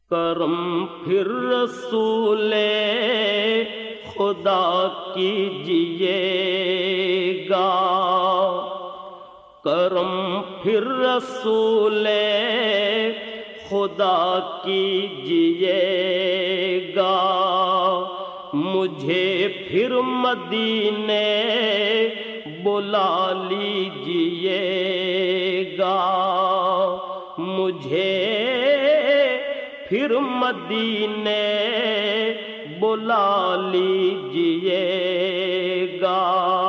کرم پھر رسول خدا کیجیے گا، کرم پھر رسول خدا کیجیے گا، مجھے پھر مدینے بلا لیجیے گا، مجھے پھر مدینے بلا لیجیے گا،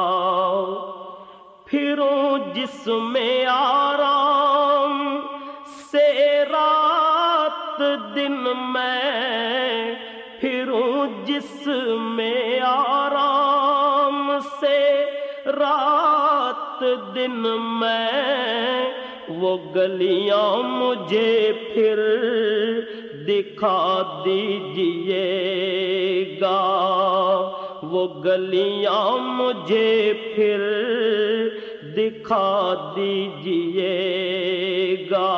پھروں جس میں آرام سے رات دن میں، پھروں جس میں آرام سے رات دن میں، وہ گلیاں مجھے پھر دکھا دیجیے گا، وہ گلیاں مجھے پھر دکھا دیجیے گا،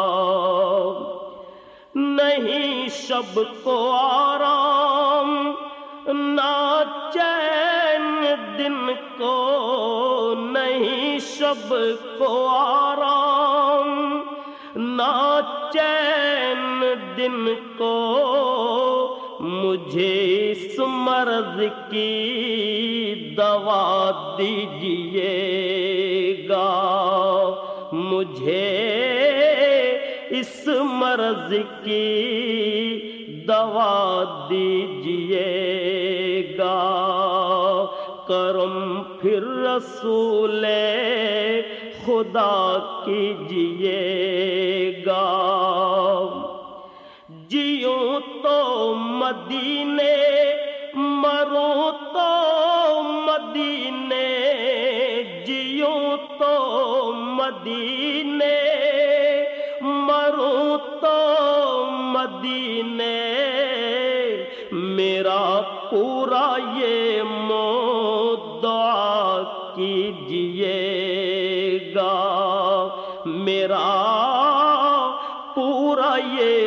نہیں شب کو آرام نہ چین دن کو، نہیں شب کو آرام نہ چین دن کو، مجھے اس مرض کی دوا دیجیے گا، مجھے اس مرض کی دوا دیجیے گا، کرم پھر رسول خدا کیجیے گا، جیوں تو مدینے مروں تو مدینے، جیوں تو مدینے مروں تو مدینے، میرا پورا یہ دعا کیجیے گا، میرا پورا یہ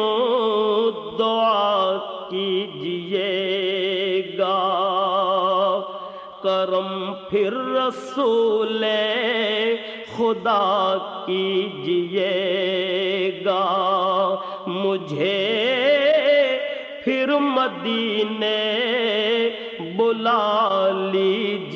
دعا کیجیے گا، کرم پھر رسول خدا کیجیے گا، مجھے پھر مدینے بلا لیجیے